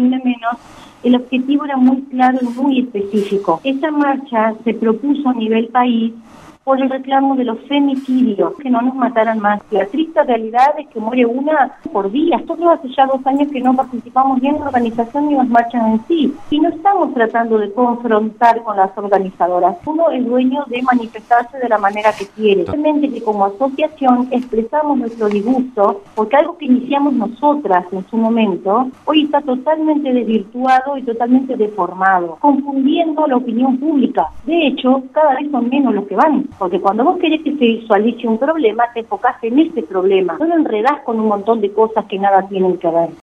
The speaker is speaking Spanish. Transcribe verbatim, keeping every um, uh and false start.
ni una menos, el objetivo era muy claro y muy específico. Esta marcha se propuso a nivel país por el reclamo de los femicidios, que no nos mataran más. La triste realidad es que muere una por día. Nosotros hace ya dos años que no participamos ni en la organización ni en las marchas en sí. Y no estamos tratando de confrontar con las organizadoras. Uno es dueño de manifestarse de la manera que quiere. Simplemente que como asociación expresamos nuestro disgusto, porque algo que iniciamos nosotras en su momento, hoy está totalmente desvirtuado y totalmente deformado, confundiendo la opinión pública. De hecho, cada vez son menos los que van. Porque cuando vos querés que se visualice un problema, te enfocás en ese problema. No lo enredás con un montón de cosas que nada tienen que ver.